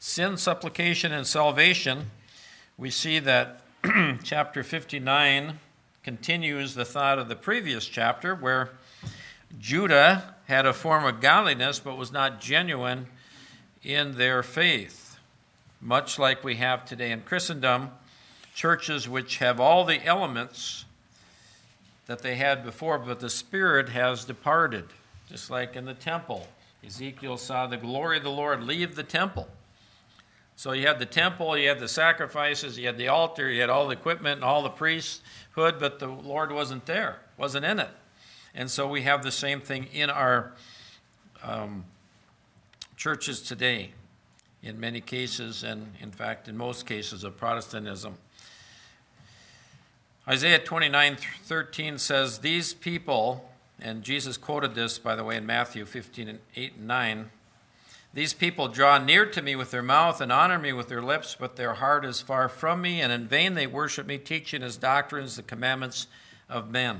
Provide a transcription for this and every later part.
sin, supplication, and salvation, we see that chapter 59 continues the thought of the previous chapter, where Judah had a form of godliness but was not genuine in their faith. Much like we have today in Christendom, churches which have all the elements that they had before, but the Spirit has departed, just like in the temple. Ezekiel saw the glory of the Lord leave the temple. So you had the temple, you had the sacrifices, you had the altar, you had all the equipment and all the priesthood, but the Lord wasn't there, wasn't in it. And so we have the same thing in our churches today, in many cases, and in fact in most cases of Protestantism. Isaiah 29:13 says, these people, and Jesus quoted this, by the way, in Matthew 15:8 and 9, these people draw near to me with their mouth and honor me with their lips, but their heart is far from me, and in vain they worship me, teaching as doctrines the commandments of men.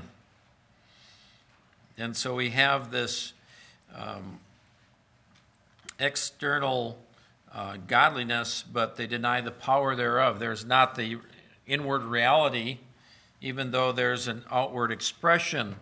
And so we have this external godliness, but they deny the power thereof. There's not the inward reality, even though there's an outward expression.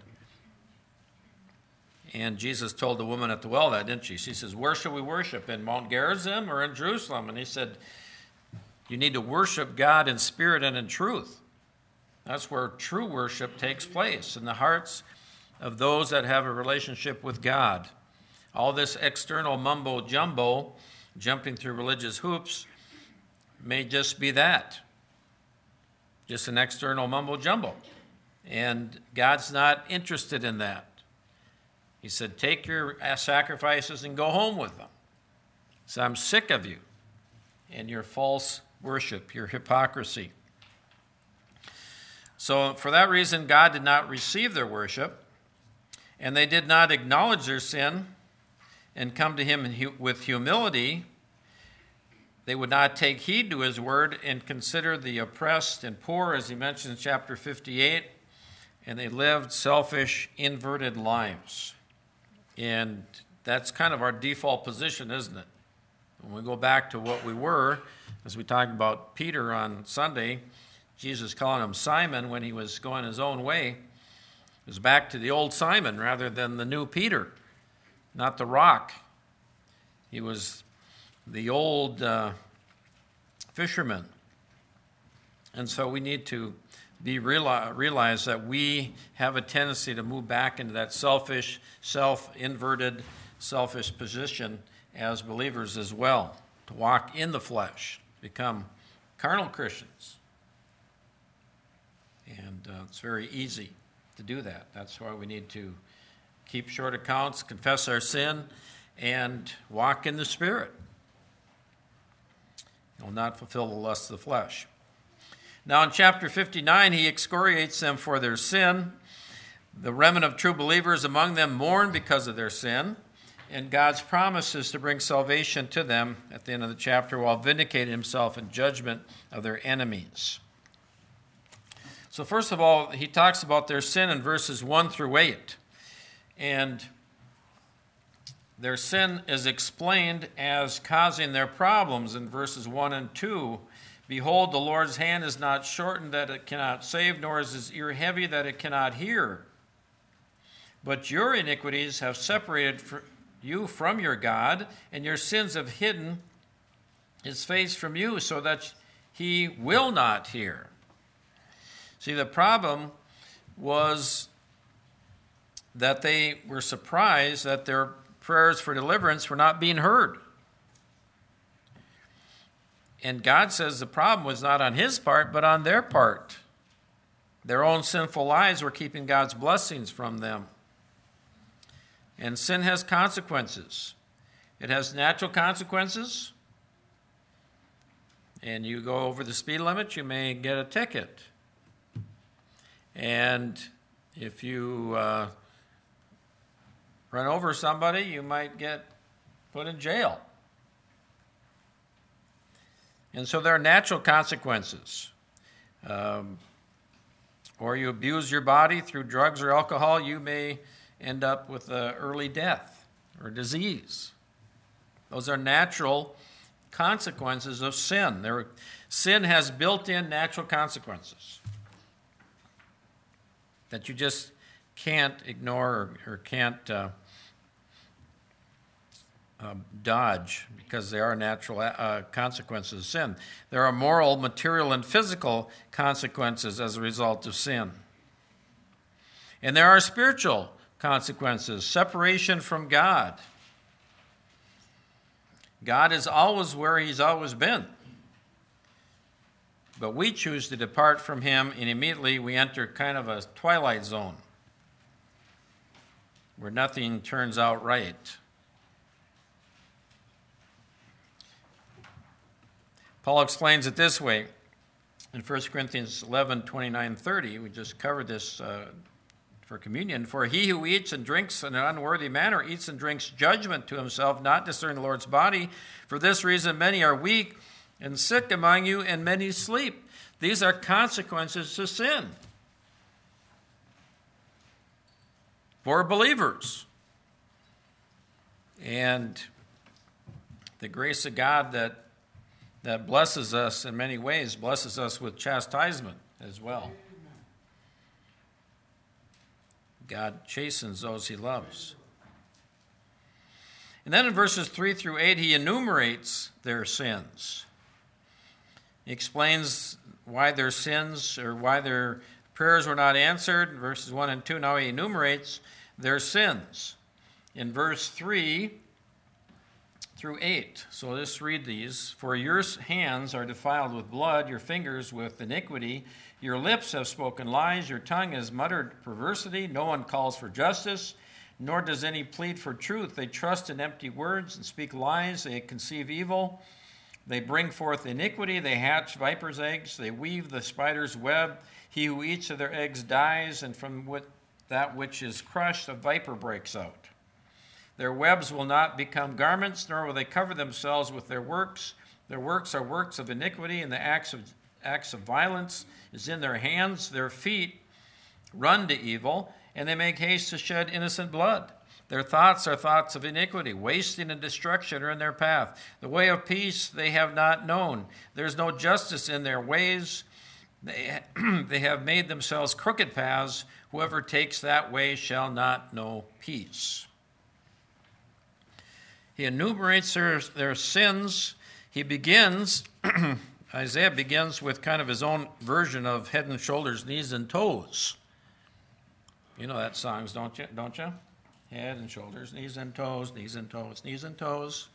And Jesus told the woman at the well that, didn't she? She says, where shall we worship, in Mount Gerizim or in Jerusalem? And he said, you need to worship God in spirit and in truth. That's where true worship takes place, in the hearts of those that have a relationship with God. All this external mumbo-jumbo, jumping through religious hoops, may just be that. Just an external mumbo-jumbo. And God's not interested in that. He said, take your sacrifices and go home with them. So I'm sick of you and your false worship, your hypocrisy. So for that reason, God did not receive their worship, and they did not acknowledge their sin and come to him with humility. They would not take heed to his word and consider the oppressed and poor, as he mentions in chapter 58, and they lived selfish, inverted lives. And that's kind of our default position, isn't it? When we go back to what we were, as we talked about Peter on Sunday, Jesus calling him Simon when he was going his own way, it was back to the old Simon rather than the new Peter, not the rock. He was the old fisherman. And so we need to realize that we have a tendency to move back into that selfish, self-inverted, selfish position as believers as well, to walk in the flesh, become carnal Christians. And it's very easy to do that. That's why we need to keep short accounts, confess our sin, and walk in the Spirit. You'll not fulfill the lusts of the flesh. Now in chapter 59, he excoriates them for their sin. The remnant of true believers among them mourn because of their sin, and God's promise is to bring salvation to them at the end of the chapter while vindicating himself in judgment of their enemies. So first of all, he talks about their sin in verses 1 through 8. And their sin is explained as causing their problems in verses 1 and 2. Behold, the Lord's hand is not shortened that it cannot save, nor is his ear heavy that it cannot hear. But your iniquities have separated you from your God, and your sins have hidden his face from you, so that he will not hear. See, the problem was that they were surprised that their prayers for deliverance were not being heard. And God says the problem was not on his part, but on their part. Their own sinful lives were keeping God's blessings from them. And sin has consequences. It has natural consequences. And you go over the speed limit, you may get a ticket. And if you run over somebody, you might get put in jail. And so there are natural consequences. Or you abuse your body through drugs or alcohol, you may end up with early death or disease. Those are natural consequences of sin. Sin has built-in natural consequences that you just can't ignore or can't dodge, because they are natural consequences of sin. There are moral, material, and physical consequences as a result of sin. And there are spiritual consequences, separation from God. God is always where he's always been. But we choose to depart from him, and immediately we enter kind of a twilight zone where nothing turns out right. Paul explains it this way in 1 Corinthians 11, 29, 30. We just covered this for communion. For he who eats and drinks in an unworthy manner eats and drinks judgment to himself, not discerning the Lord's body. For this reason many are weak and sick among you, and many sleep. These are consequences to sin for believers. And the grace of God that blesses us in many ways, blesses us with chastisement as well. God chastens those he loves. And then in verses 3 through 8, he enumerates their sins. He explains why their sins or why their prayers were not answered. In verses 1 and 2, now he enumerates their sins. In verse 3 through 8, so let's read these. For your hands are defiled with blood, your fingers with iniquity. Your lips have spoken lies, your tongue has muttered perversity. No one calls for justice, nor does any plead for truth. They trust in empty words and speak lies. They conceive evil. They bring forth iniquity. They hatch viper's eggs. They weave the spider's web. He who eats of their eggs dies, and from that which is crushed, a viper breaks out. Their webs will not become garments, nor will they cover themselves with their works. Their works are works of iniquity, and the acts of violence is in their hands. Their feet run to evil, and they make haste to shed innocent blood. Their thoughts are thoughts of iniquity. Wasting and destruction are in their path. The way of peace they have not known. There is no justice in their ways. They have made themselves crooked paths. Whoever takes that way shall not know peace. He enumerates their sins. He begins, Isaiah begins with kind of his own version of head and shoulders, knees and toes. You know that songs, don't you? Head and shoulders, knees and toes, knees and toes, knees and toes.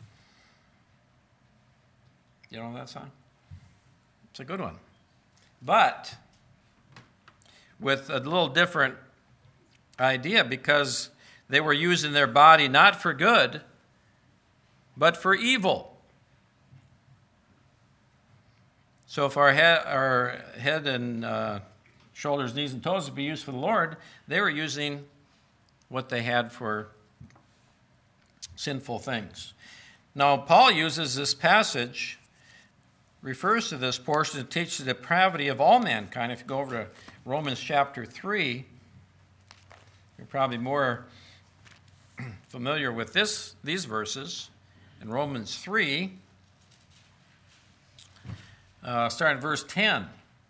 You know that song? It's a good one. But with a little different idea, because they were using their body not for good, but for evil. So if our head and shoulders, knees, and toes would be used for the Lord, they were using what they had for sinful things. Now, Paul uses this passage, refers to this portion to teach the depravity of all mankind. If you go over to Romans chapter 3, you're probably more familiar with these verses. In Romans 3, starting at verse 10.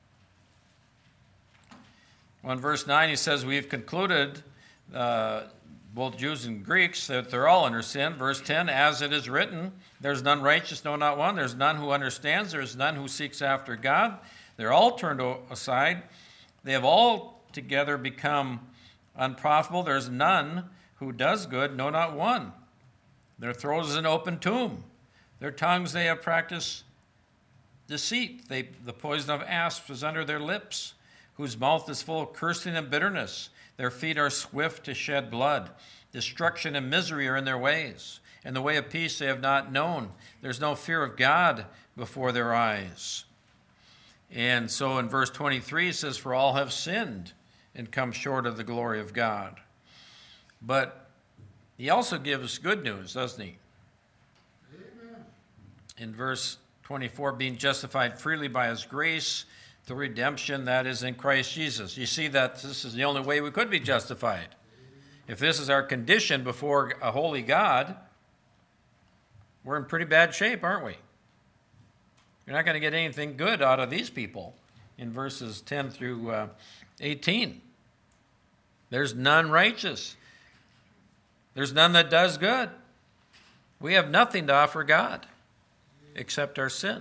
Well, in verse 9, he says, we've concluded, both Jews and Greeks, that they're all under sin. Verse 10, as it is written, there's none righteous, no, not one. There's none who understands. There's none who seeks after God. They're all turned aside. They have all together become unprofitable. There's none who does good, no, not one. Their throat is an open tomb. Their tongues they have practiced deceit. The poison of asps is under their lips, whose mouth is full of cursing and bitterness. Their feet are swift to shed blood. Destruction and misery are in their ways, and the way of peace they have not known. There's no fear of God before their eyes. And so in verse 23 it says, for all have sinned and come short of the glory of God. But he also gives good news, doesn't he? Amen. In verse 24, being justified freely by his grace through redemption that is in Christ Jesus. You see that this is the only way we could be justified. If this is our condition before a holy God, we're in pretty bad shape, aren't we? You're not going to get anything good out of these people in verses 10 through 18. There's none righteous. There's none that does good. We have nothing to offer God except our sin.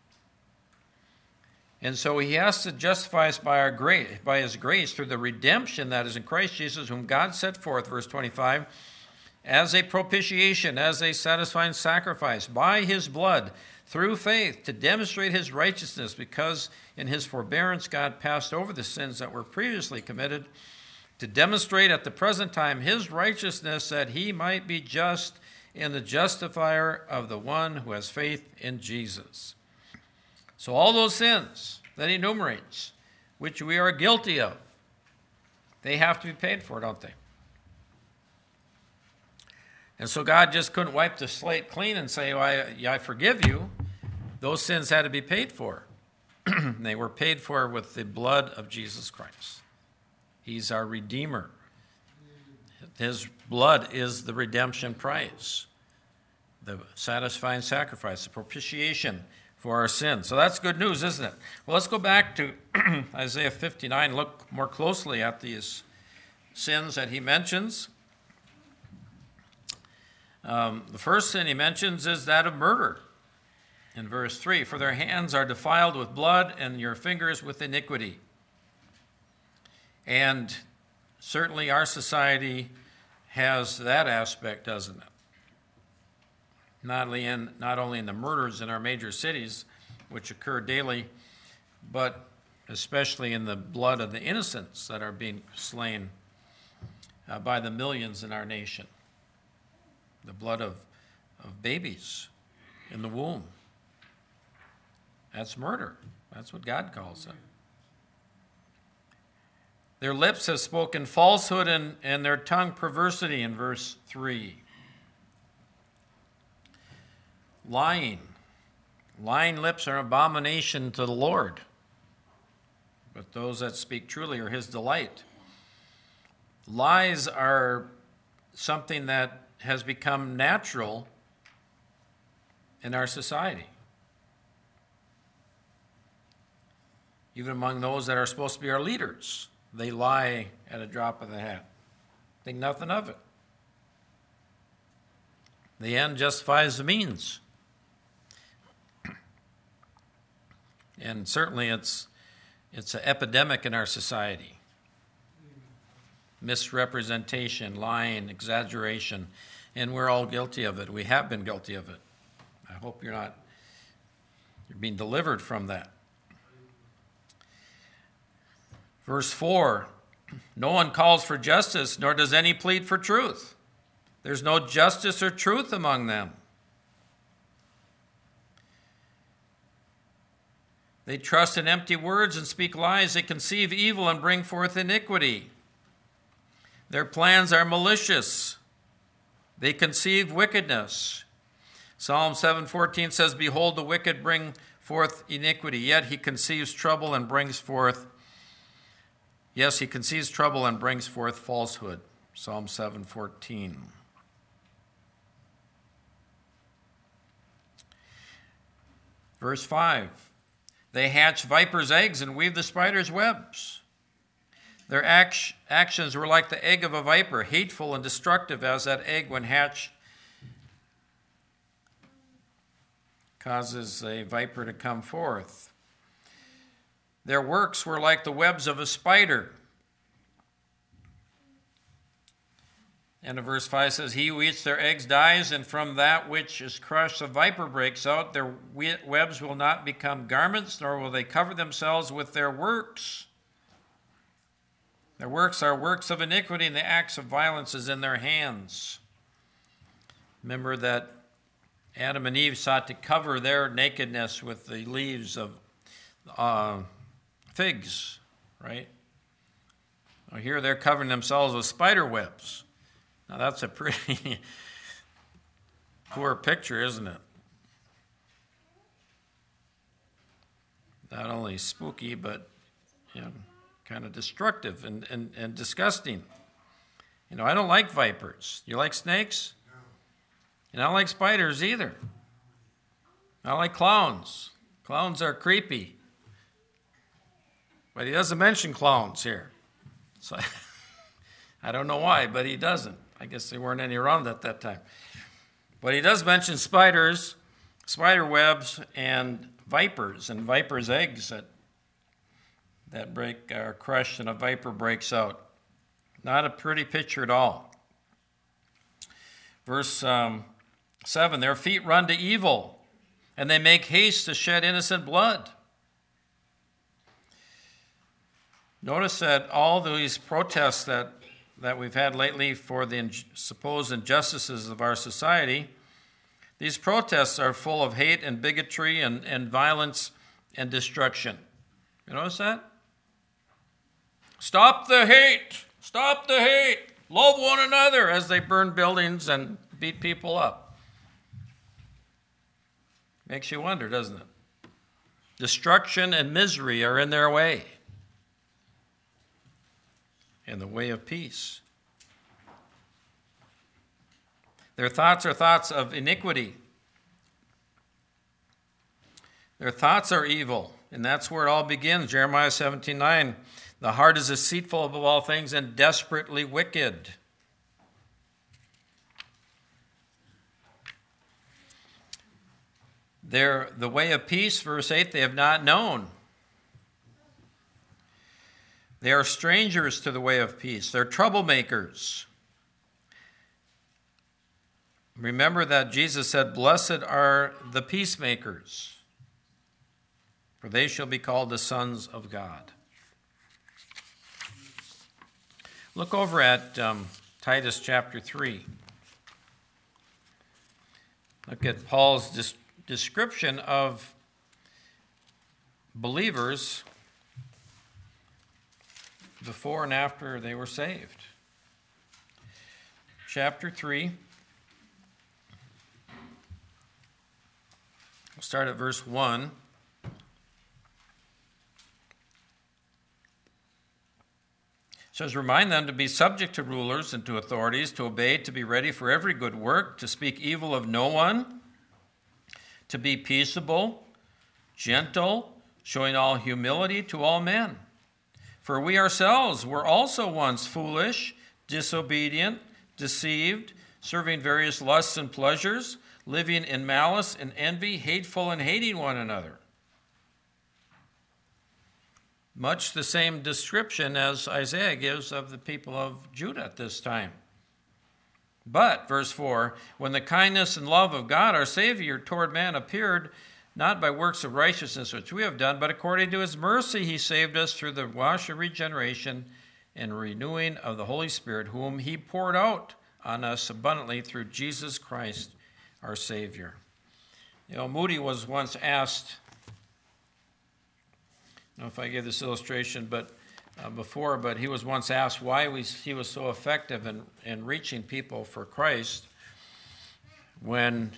And so he has to justify us by his grace through the redemption that is in Christ Jesus, whom God set forth, verse 25, as a propitiation, as a satisfying sacrifice, by his blood, through faith, to demonstrate his righteousness, because in his forbearance God passed over the sins that were previously committed, to demonstrate at the present time his righteousness, that he might be just and the justifier of the one who has faith in Jesus. So all those sins that he enumerates, which we are guilty of, they have to be paid for, don't they? And so God just couldn't wipe the slate clean and say, well, I forgive you. Those sins had to be paid for. They were paid for with the blood of Jesus Christ. He's our Redeemer. His blood is the redemption price, the satisfying sacrifice, the propitiation for our sins. So that's good news, isn't it? Well, let's go back to Isaiah 59, look more closely at these sins that he mentions. The first sin he mentions is that of murder. In verse 3, for their hands are defiled with blood and your fingers with iniquity. And certainly our society has that aspect, doesn't it? Not only in the murders in our major cities, which occur daily, but especially in the blood of the innocents that are being slain by the millions in our nation. The blood of babies in the womb. That's murder. That's what God calls it. Their lips have spoken falsehood and their tongue perversity in verse 3. Lying. Lying lips are an abomination to the Lord, but those that speak truly are his delight. Lies are something that has become natural in our society. Even among those that are supposed to be our leaders, they lie at a drop of the hat. Think nothing of it. The end justifies the means. And certainly it's an epidemic in our society. Misrepresentation, lying, exaggeration, and we're all guilty of it. We have been guilty of it. I hope you're being delivered from that. Verse 4, no one calls for justice, nor does any plead for truth. There's no justice or truth among them. They trust in empty words and speak lies. They conceive evil and bring forth iniquity. Their plans are malicious. They conceive wickedness. Psalm 7:14 says, behold, the wicked bring forth iniquity, yet he conceives trouble and brings forth he conceives trouble and brings forth falsehood. Psalm 7:14. Verse 5. They hatch vipers' eggs and weave the spider's webs. Their actions were like the egg of a viper, hateful and destructive as that egg when hatched causes a viper to come forth. Their works were like the webs of a spider. And verse 5 says, he who eats their eggs dies, and from that which is crushed the viper breaks out. Their webs will not become garments, nor will they cover themselves with their works. Their works are works of iniquity, and the acts of violence is in their hands. Remember that Adam and Eve sought to cover their nakedness with the leaves of figs, right? Well, here they're covering themselves with spider webs. Now that's a pretty poor picture, isn't it? Not only spooky, but kind of destructive and disgusting. I don't like vipers. You like snakes? No. And I don't like spiders either. I don't like clowns. Clowns are creepy. But he doesn't mention clowns here. So I don't know why, but he doesn't. I guess there weren't any around at that time. But he does mention spiders, spider webs, and vipers eggs that break are crushed and a viper breaks out. Not a pretty picture at all. Verse 7, their feet run to evil, and they make haste to shed innocent blood. Notice that all these protests that we've had lately for the supposed injustices of our society, these protests are full of hate and bigotry and violence and destruction. You notice that? Stop the hate! Stop the hate! Love one another, as they burn buildings and beat people up. Makes you wonder, doesn't it? Destruction and misery are in their way. In the way of peace. Their thoughts are thoughts of iniquity. Their thoughts are evil, and that's where it all begins. Jeremiah 17:9. The heart is deceitful above all things and desperately wicked. The way of peace, verse 8, they have not known. They are strangers to the way of peace. They're troublemakers. Remember that Jesus said, blessed are the peacemakers, for they shall be called the sons of God. Look over at Titus chapter 3. Look at Paul's description of believers before and after they were saved. Chapter 3. We'll start at verse 1. It says, remind them to be subject to rulers and to authorities, to obey, to be ready for every good work, to speak evil of no one, to be peaceable, gentle, showing all humility to all men. For we ourselves were also once foolish, disobedient, deceived, serving various lusts and pleasures, living in malice and envy, hateful and hating one another. Much the same description as Isaiah gives of the people of Judah at this time. But, verse 4, when the kindness and love of God our Savior toward man appeared, not by works of righteousness which we have done, but according to his mercy he saved us through the wash of regeneration and renewing of the Holy Spirit, whom he poured out on us abundantly through Jesus Christ our Savior. You know, Moody was once asked, I don't know if I gave this illustration before, but he was once asked why he was so effective in reaching people for Christ when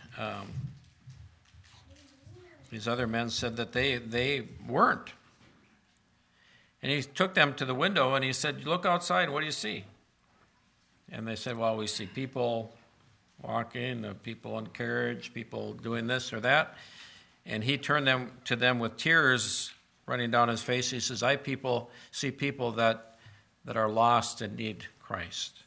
these other men said that they weren't. And he took them to the window and he said, look outside, what do you see? And they said, well, we see people walking, people in carriage, people doing this or that. And he turned to them with tears running down his face. He says, I see people that are lost and need Christ.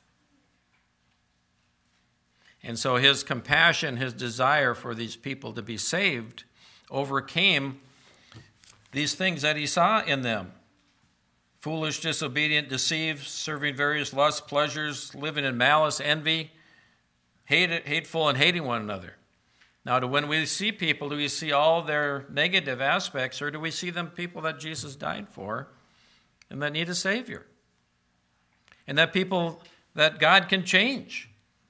And so his compassion, his desire for these people to be saved overcame these things that he saw in them. Foolish, disobedient, deceived, serving various lusts, pleasures, living in malice, envy, hateful, and hating one another. Now, when we see people, do we see all their negative aspects, or do we see them people that Jesus died for and that need a Savior? And that people that God can change?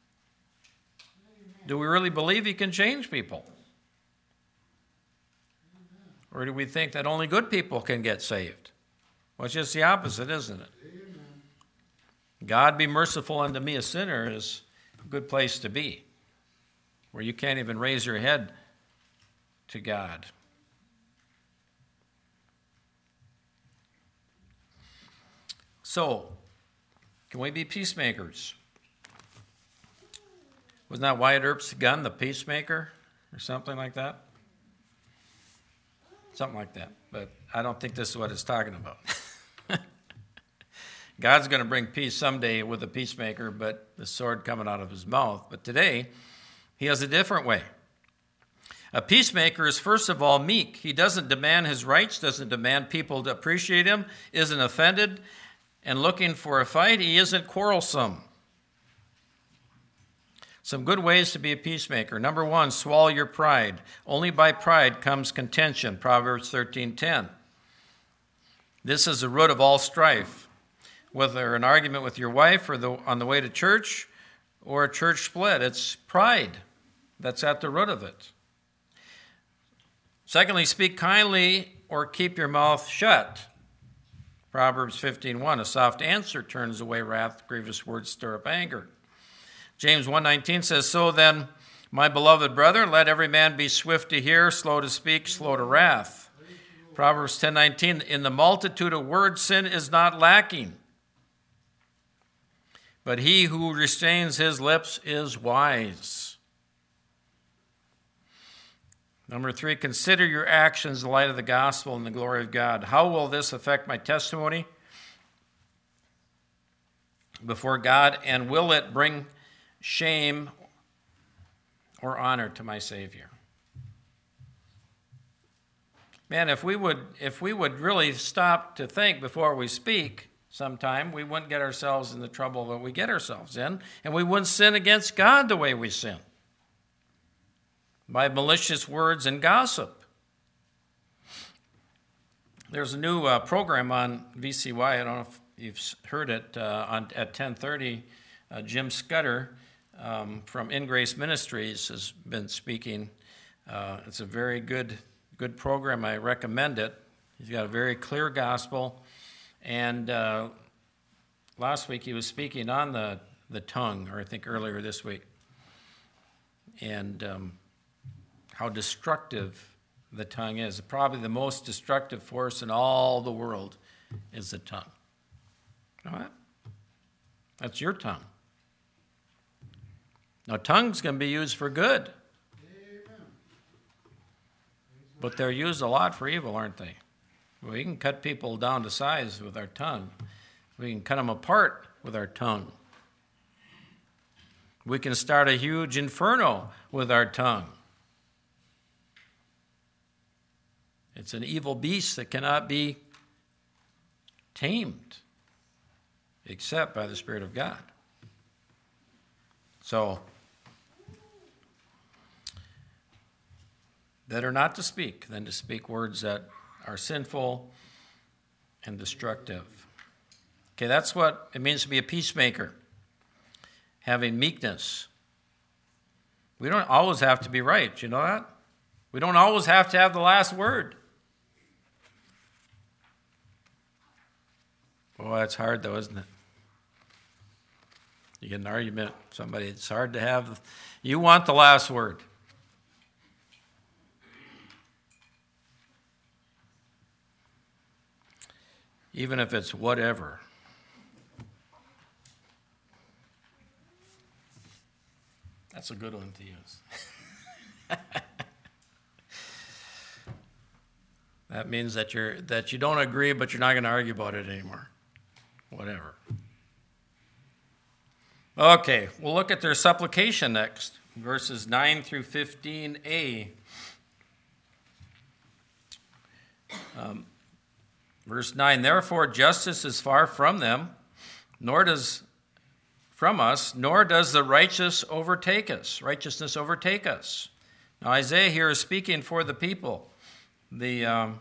Do we really believe he can change people? Or do we think that only good people can get saved? Well, it's just the opposite, isn't it? Amen. God be merciful unto me, a sinner, is a good place to be, where you can't even raise your head to God. So, can we be peacemakers? Wasn't that Wyatt Earp's gun, the peacemaker, or something like that? Something like that. But I don't think this is what it's talking about. God's going to bring peace someday with a peacemaker, but the sword coming out of his mouth. But today, he has a different way. A peacemaker is first of all meek. He doesn't demand his rights, doesn't demand people to appreciate him, isn't offended and looking for a fight. He isn't quarrelsome. Some good ways to be a peacemaker. Number one, swallow your pride. Only by pride comes contention, Proverbs 13:10. This is the root of all strife. Whether an argument with your wife or on the way to church or a church split, it's pride that's at the root of it. Secondly, speak kindly or keep your mouth shut. Proverbs 15:1, a soft answer turns away wrath, grievous words stir up anger. James 1:19 says, so then, my beloved brother, let every man be swift to hear, slow to speak, slow to wrath. Proverbs 10:19, in the multitude of words sin is not lacking, but he who restrains his lips is wise. Number three, consider your actions in the light of the gospel and the glory of God. How will this affect my testimony before God, and will it bring shame or honor to my Savior? Man, if we would really stop to think before we speak sometime, we wouldn't get ourselves in the trouble that we get ourselves in, and we wouldn't sin against God the way we sin, by malicious words and gossip. There's a new program on VCY. I don't know if you've heard it at 10:30. Jim Scudder from In Grace Ministries has been speaking. It's a very good program. I recommend it. He's got a very clear gospel. And last week he was speaking on the tongue, or I think earlier this week, and how destructive the tongue is. Probably the most destructive force in all the world is the tongue. You know that? That's your tongue. Now, tongues can be used for good, but they're used a lot for evil, aren't they? We can cut people down to size with our tongue. We can cut them apart with our tongue. We can start a huge inferno with our tongue. It's an evil beast that cannot be tamed except by the Spirit of God. So, better not to speak than to speak words that are sinful and destructive. Okay, that's what it means to be a peacemaker, having meekness. We don't always have to be right, you know that? We don't always have to have the last word. Boy, that's hard though, isn't it? You get an argument with somebody, it's hard to have. You want the last word. Even if it's whatever. That's a good one to use. That means that you don't agree, but you're not going to argue about it anymore. Whatever. Okay, we'll look at their supplication next, verses 9 through 15a. Verse 9, therefore justice is far from them, nor does the righteousness overtake us. Now Isaiah here is speaking for the people, the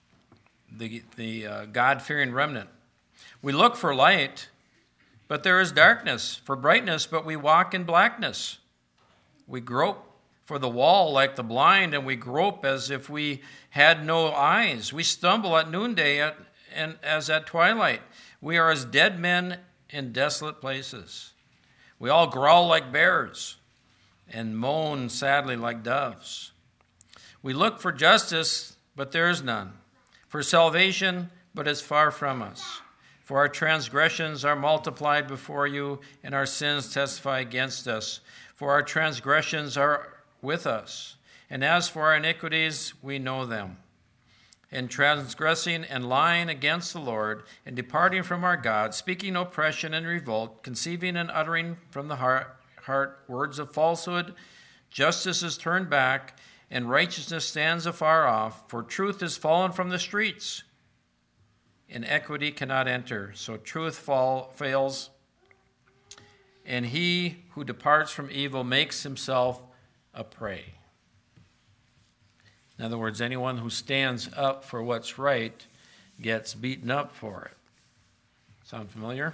God-fearing remnant. We look for light, but there is darkness, for brightness, but we walk in blackness. We grope for the wall like the blind, and we grope as if we had no eyes. We stumble at noonday and as at twilight. We are as dead men in desolate places. We all growl like bears and moan sadly like doves. We look for justice, but there is none. For salvation, but it's far from us. For our transgressions are multiplied before you, and our sins testify against us. For our transgressions are with us, and as for our iniquities, we know them. and transgressing and lying against the Lord, and departing from our God, speaking oppression and revolt, conceiving and uttering from the heart words of falsehood. Justice is turned back, and righteousness stands afar off, for truth is fallen from the streets, and equity cannot enter. So truth fails, and he who departs from evil makes himself a prey. In other words, anyone who stands up for what's right gets beaten up for it. Sound familiar?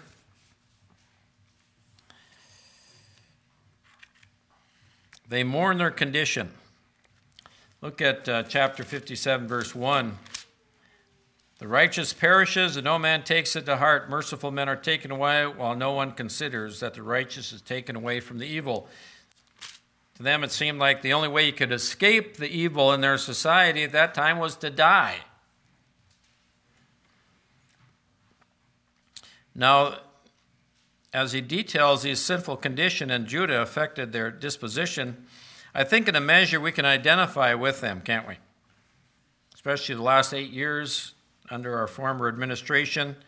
They mourn their condition. Look at chapter 57, verse 1. The righteous perishes, and no man takes it to heart. Merciful men are taken away, while no one considers that the righteous is taken away from the evil. To them, it seemed like the only way you could escape the evil in their society at that time was to die. Now, as he details his sinful condition and Judah affected their disposition, I think in a measure we can identify with them, can't we? Especially the last 8 years under our former administration.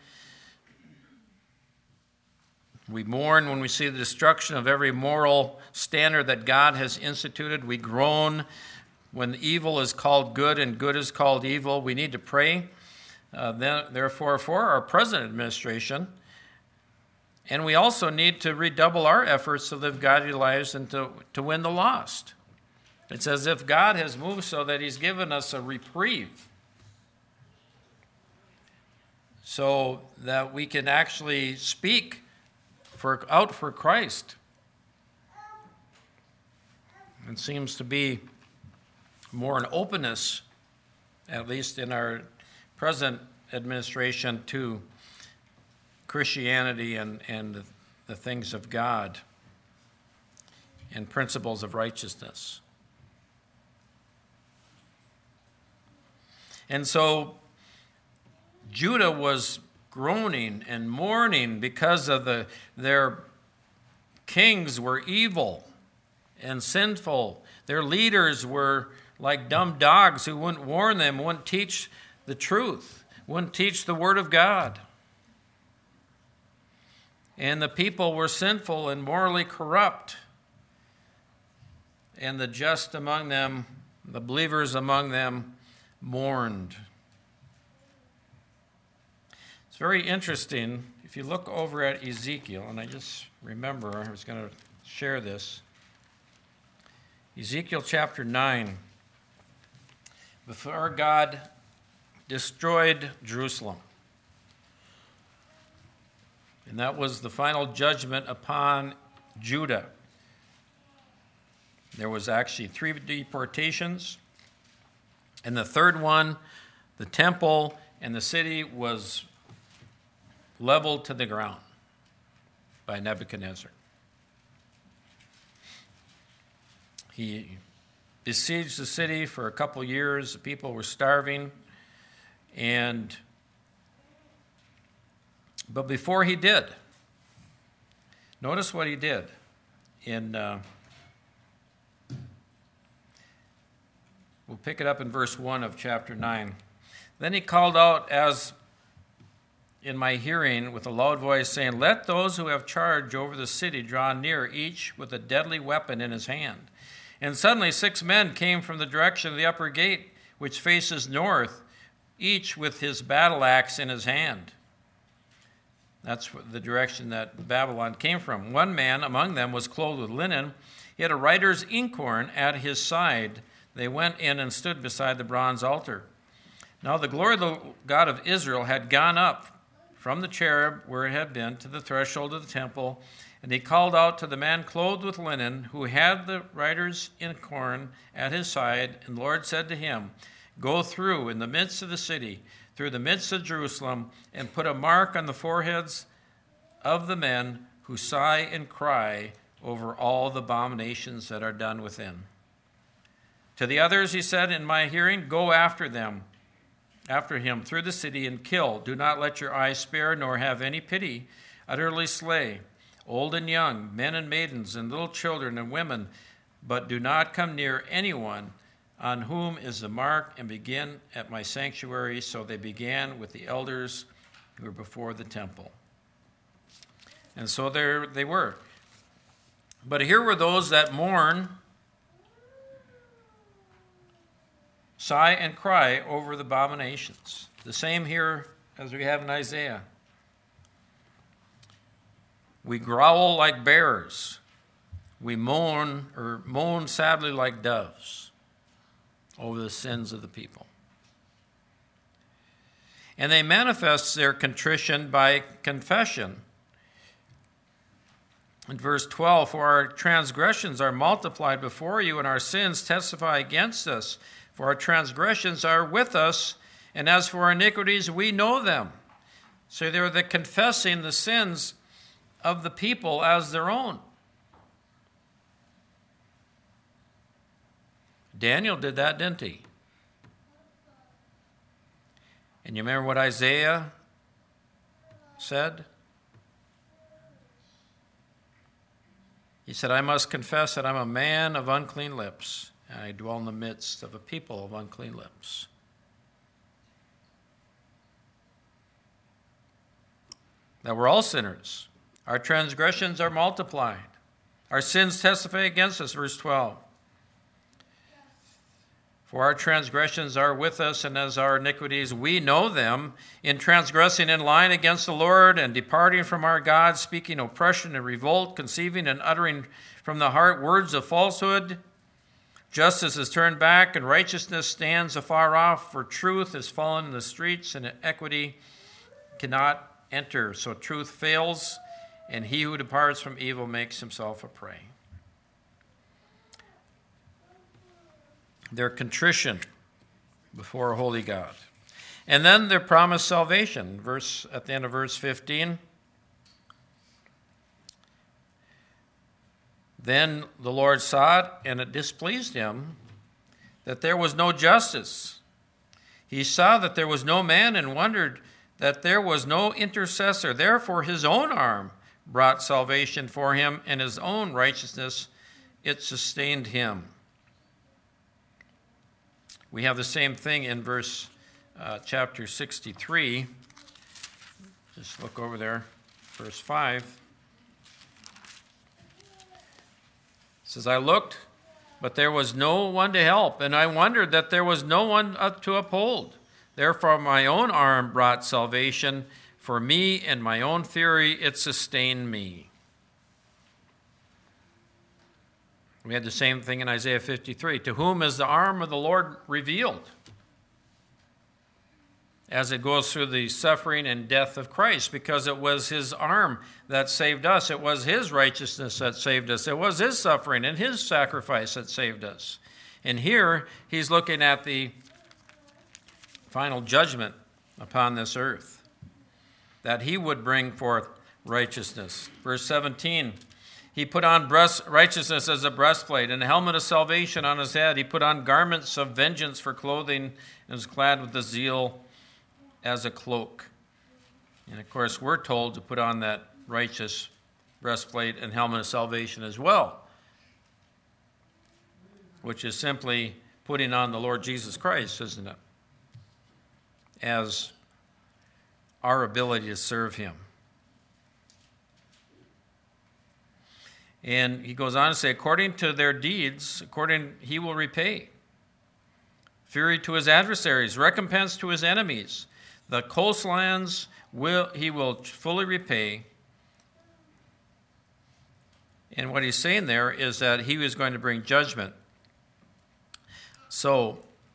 We mourn when we see the destruction of every moral standard that God has instituted. We groan when evil is called good and good is called evil. We need to pray, therefore, for our present administration. And we also need to redouble our efforts to live godly lives and to win the lost. It's as if God has moved so that he's given us a reprieve so that we can actually speak out for Christ. It seems to be more an openness, at least in our present administration, to Christianity and the things of God and principles of righteousness. And so Judah was groaning and mourning because of their kings were evil and sinful. Their leaders were like dumb dogs who wouldn't warn them, wouldn't teach the truth, wouldn't teach the word of God. And the people were sinful and morally corrupt. And the just among them, the believers among them, mourned. It's very interesting. If you look over at Ezekiel, and I just remember I was going to share this. Ezekiel chapter 9. Before God destroyed Jerusalem. And that was the final judgment upon Judah. There was actually 3 deportations. And the third one, the temple and the city was leveled to the ground by Nebuchadnezzar. He besieged the city for a couple years. The people were starving. But before he did, notice what he did we'll pick it up in verse 1 of chapter 9. Then he called out as in my hearing with a loud voice, saying, "Let those who have charge over the city draw near, each with a deadly weapon in his hand." And suddenly 6 men came from the direction of the upper gate, which faces north, each with his battle axe in his hand. That's the direction that Babylon came from. One man among them was clothed with linen. He had a writer's inkhorn at his side. They went in and stood beside the bronze altar. Now the glory of the God of Israel had gone up from the cherub where it had been to the threshold of the temple, and he called out to the man clothed with linen who had the writer's inkhorn at his side, and the Lord said to him, "Go through in the midst of the city, through the midst of Jerusalem, and put a mark on the foreheads of the men who sigh and cry over all the abominations that are done within." To the others he said in my hearing, "Go after him through the city and kill. Do not let your eyes spare, nor have any pity. Utterly slay, old and young, men and maidens, and little children and women, but do not come near anyone on whom is the mark, and begin at my sanctuary. So they began with the elders who were before the temple. And so there they were. But here were those that mourn, sigh, and cry over the abominations. The same here as we have in Isaiah. We growl like bears. We moan sadly like doves over the sins of the people. And they manifest their contrition by confession. In verse 12, for our transgressions are multiplied before you, and our sins testify against us. For our transgressions are with us, and as for our iniquities, we know them. So they're confessing the sins of the people as their own. Daniel did that, didn't he? And you remember what Isaiah said? He said, I must confess that I'm a man of unclean lips, and I dwell in the midst of a people of unclean lips. That we're all sinners. Our transgressions are multiplied. Our sins testify against us, verse 12. For our transgressions are with us, and as our iniquities we know them, in transgressing in line against the Lord, and departing from our God, speaking oppression and revolt, conceiving and uttering from the heart words of falsehood. Justice is turned back, and righteousness stands afar off, for truth is fallen in the streets, and equity cannot enter. So truth fails, and he who departs from evil makes himself a prey. Their contrition before a holy God. And then their promised salvation. At the end of verse 15. Then the Lord saw it, and it displeased him that there was no justice. He saw that there was no man, and wondered that there was no intercessor. Therefore his own arm brought salvation for him, and his own righteousness, it sustained him. We have the same thing in chapter 63. Just look over there, verse 5. It says, I looked, but there was no one to help, and I wondered that there was no one to uphold. Therefore my own arm brought salvation for me, and my own fury it sustained me. We had the same thing in Isaiah 53. To whom is the arm of the Lord revealed? As it goes through the suffering and death of Christ, because it was his arm that saved us. It was his righteousness that saved us. It was his suffering and his sacrifice that saved us. And here he's looking at the final judgment upon this earth, that he would bring forth righteousness. Verse 17. He put on righteousness as a breastplate and a helmet of salvation on his head. He put on garments of vengeance for clothing and was clad with the zeal as a cloak. And of course, we're told to put on that righteous breastplate and helmet of salvation as well, which is simply putting on the Lord Jesus Christ, isn't it? As our ability to serve him. And he goes on to say, according to their deeds, he will repay. Fury to his adversaries, recompense to his enemies. The coastlands he will fully repay. And what he's saying there is that he was going to bring judgment. So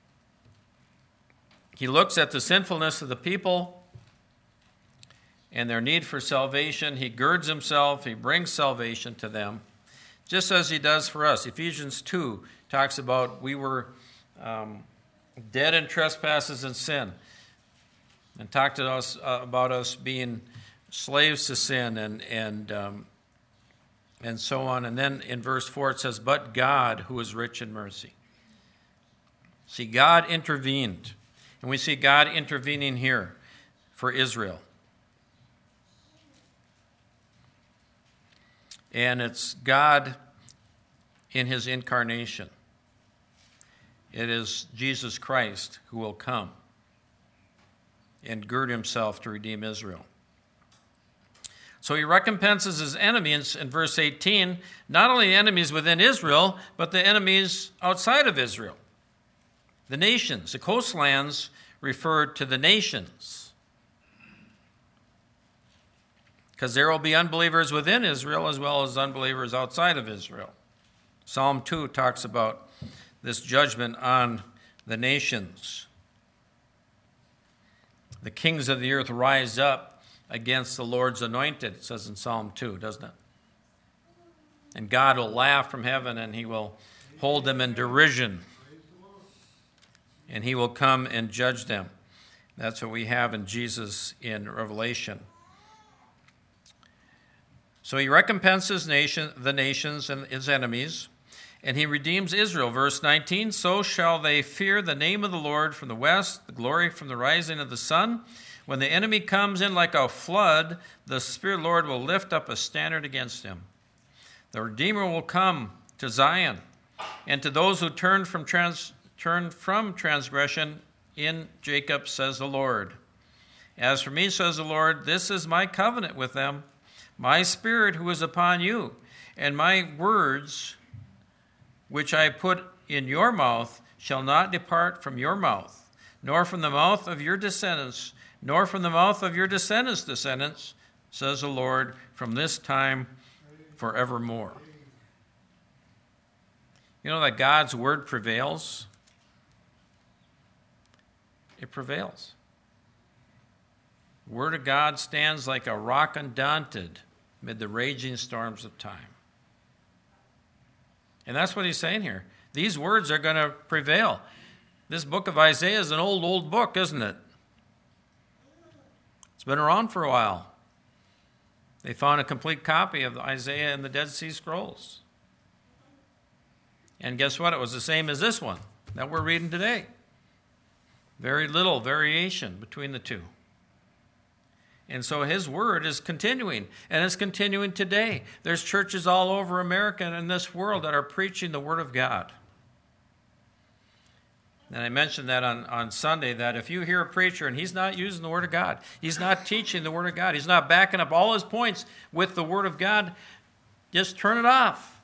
he looks at the sinfulness of the people and their need for salvation. He girds himself. He brings salvation to them, just as he does for us. Ephesians 2 talks about we were dead in trespasses and sin, and talked to us about us being slaves to sin and so on. And then in verse 4 it says, but God, who is rich in mercy. See, God intervened. And we see God intervening here for Israel. And it's God in his incarnation. It is Jesus Christ who will come and gird himself to redeem Israel. So he recompenses his enemies in verse 18, not only enemies within Israel, but the enemies outside of Israel. The nations, the coastlands referred to the nations. Because there will be unbelievers within Israel as well as unbelievers outside of Israel. Psalm 2 talks about this judgment on the nations. The kings of the earth rise up against the Lord's anointed, it says in Psalm 2, doesn't it? And God will laugh from heaven and he will hold them in derision. And he will come and judge them. That's what we have in Jesus in Revelation. So he recompenses the nations and his enemies, and he redeems Israel. Verse 19, so shall they fear the name of the Lord from the west, the glory from the rising of the sun. When the enemy comes in like a flood, the Spirit of the Lord will lift up a standard against him. The Redeemer will come to Zion, and to those who turn from transgression in Jacob, says the Lord. As for me, says the Lord, this is my covenant with them, my Spirit who is upon you, and my words which I put in your mouth shall not depart from your mouth, nor from the mouth of your descendants, nor from the mouth of your descendants' descendants, says the Lord, from this time forevermore. You know that God's word prevails? It prevails. The word of God stands like a rock undaunted amid the raging storms of time. And that's what he's saying here. These words are going to prevail. This book of Isaiah is an old book, isn't it? It's been around for a while. They found a complete copy of Isaiah in the Dead Sea Scrolls. And guess what? It was the same as this one that we're reading today. Very little variation between the two. And so his word is continuing, and it's continuing today. There's churches all over America and in this world that are preaching the word of God. And I mentioned that on Sunday, that if you hear a preacher and he's not using the word of God, he's not teaching the word of God, he's not backing up all his points with the word of God, just turn it off.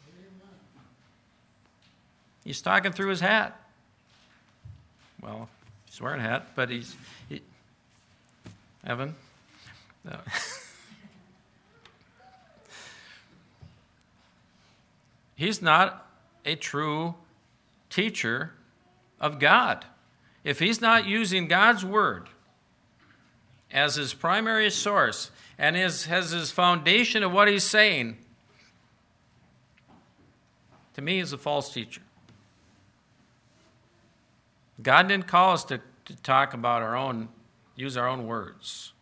He's talking through his hat. Well, he's wearing a hat, but Evan? No. He's not a true teacher of God. If he's not using God's word as his primary source and has his foundation of what he's saying, to me, he's a false teacher. God didn't call us to talk about use our own words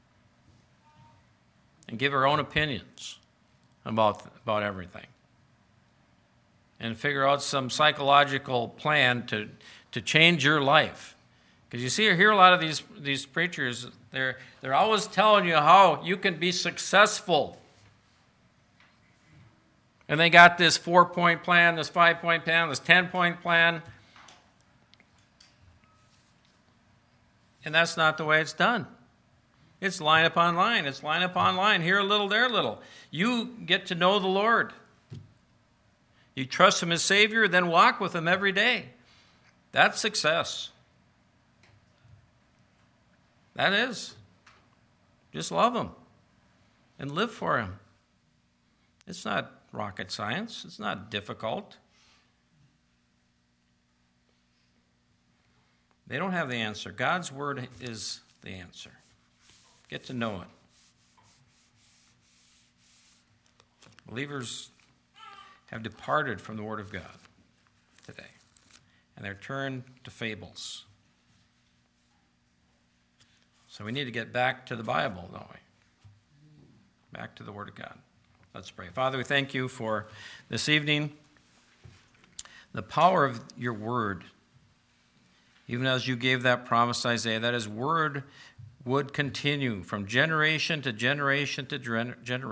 and give our own opinions about everything and figure out some psychological plan to change your life. Because you see or hear a lot of these preachers, they're always telling you how you can be successful. And they got this 4-point plan, this 5-point plan, this 10-point plan. And that's not the way it's done. It's line upon line. It's line upon line. Here a little, there a little. You get to know the Lord. You trust him as Savior, then walk with him every day. That's success. That is. Just love him and live for him. It's not rocket science. It's not difficult. They don't have the answer. God's word is the answer. Get to know it. Believers have departed from the word of God today, and they're turned to fables. So we need to get back to the Bible, don't we? Back to the word of God. Let's pray. Father, we thank you for this evening, the power of your word. Even as you gave that promise to Isaiah, that his word would continue from generation to generation to generation.